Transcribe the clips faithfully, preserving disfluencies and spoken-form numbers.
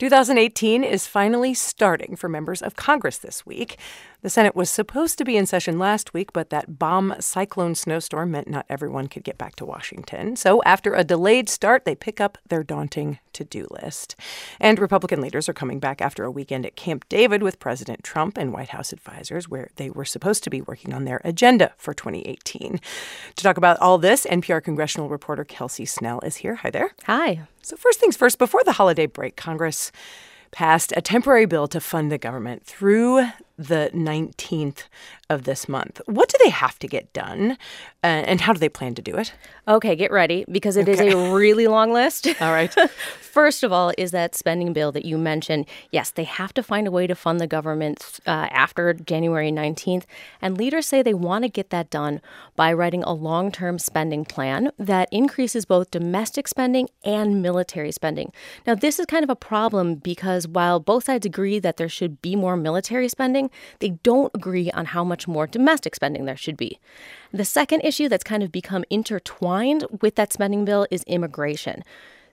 two thousand eighteen is finally starting for members of Congress this week. The Senate was supposed to be in session last week, but that bomb cyclone snowstorm meant not everyone could get back to Washington. So after a delayed start, they pick up their daunting to-do list. And Republican leaders are coming back after a weekend at Camp David with President Trump and White House advisors, where they were supposed to be working on their agenda for twenty eighteen. To talk about all this, N P R congressional reporter Kelsey Snell is here. Hi there. Hi. So first things first, before the holiday break, Congress passed a temporary bill to fund the government through the nineteenth of this month. What do they have to get done, uh, and how do they plan to do it? Okay, get ready, because it okay. is a really long list. All right. First of all is that spending bill that you mentioned. Yes, they have to find a way to fund the government uh, after January nineteenth. And leaders say they want to get that done by writing a long-term spending plan that increases both domestic spending and military spending. Now, this is kind of a problem because while both sides agree that there should be more military spending, they don't agree on how much more domestic spending there should be. The second issue that's kind of become intertwined with that spending bill is immigration.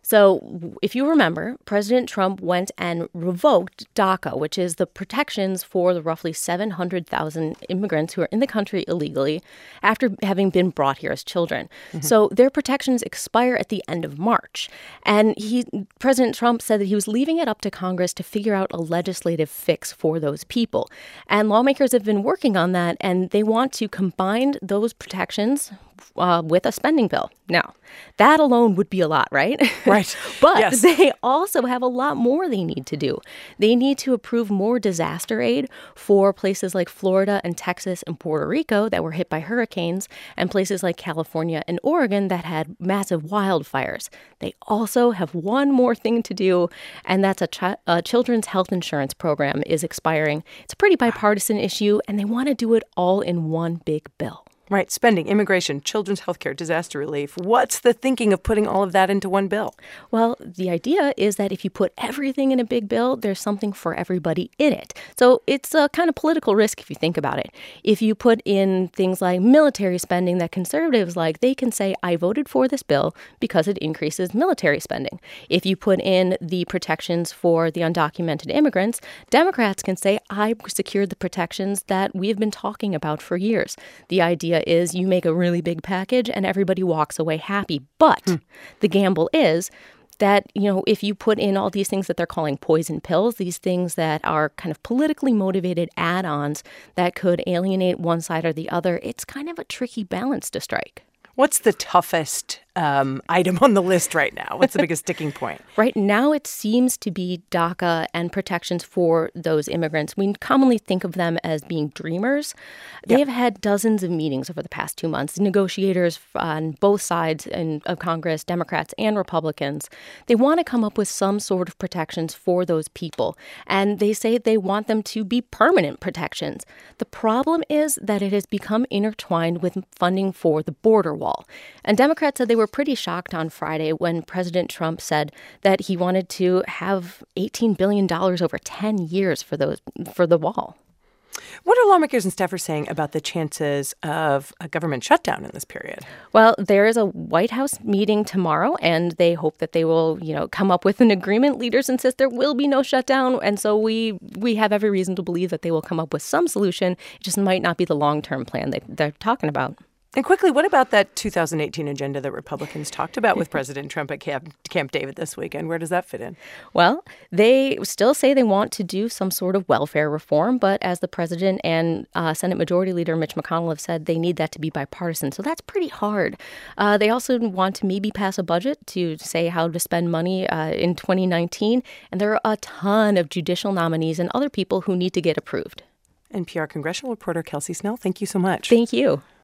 So if you remember, President Trump went and revoked DACA, which is the protections for the roughly seven hundred thousand immigrants who are in the country illegally after having been brought here as children. Mm-hmm. So their protections expire at the end of March. And he, President Trump said that he was leaving it up to Congress to figure out a legislative fix for those people. And lawmakers have been working on that, and they want to combine those protections Uh, with a spending bill. Now, that alone would be a lot, right? Right. But yes. They also have a lot more they need to do. They need to approve more disaster aid for places like Florida and Texas and Puerto Rico that were hit by hurricanes, and places like California and Oregon that had massive wildfires. They also have one more thing to do, and that's a, ch- a children's health insurance program is expiring. It's a pretty bipartisan issue, and they want to do it all in one big bill. Right. Spending, immigration, children's health care, disaster relief. What's the thinking of putting all of that into one bill? Well, the idea is that if you put everything in a big bill, there's something for everybody in it. So it's a kind of political risk if you think about it. If you put in things like military spending that conservatives like, they can say, I voted for this bill because it increases military spending. If you put in the protections for the undocumented immigrants, Democrats can say, I secured the protections that we have been talking about for years. The idea is you make a really big package and everybody walks away happy. But hmm. the gamble is that, you know, if you put in all these things that they're calling poison pills, these things that are kind of politically motivated add-ons that could alienate one side or the other, it's kind of a tricky balance to strike. What's the toughest um, item on the list right now? What's the biggest sticking point? Right now, it seems to be DACA and protections for those immigrants. We commonly think of them as being dreamers. They yep. have had dozens of meetings over the past two months. Negotiators on both sides in, of Congress, Democrats and Republicans, they want to come up with some sort of protections for those people. And they say they want them to be permanent protections. The problem is that it has become intertwined with funding for the border wall. And Democrats said they were pretty shocked on Friday when President Trump said that he wanted to have eighteen billion dollars over ten years for those for the wall. What are lawmakers and staffers saying about the chances of a government shutdown in this period? Well, there is a White House meeting tomorrow, and they hope that they will, you know, come up with an agreement. Leaders insist there will be no shutdown, and so we we have every reason to believe that they will come up with some solution. It just might not be the long-term plan they, they're talking about. And quickly, what about that two thousand eighteen agenda that Republicans talked about with President Trump at Camp, Camp David this weekend? Where does that fit in? Well, they still say they want to do some sort of welfare reform, but as the president and uh, Senate Majority Leader Mitch McConnell have said, they need that to be bipartisan. So that's pretty hard. Uh, they also want to maybe pass a budget to say how to spend money uh, in twenty nineteen. And there are a ton of judicial nominees and other people who need to get approved. N P R congressional reporter Kelsey Snell, thank you so much. Thank you.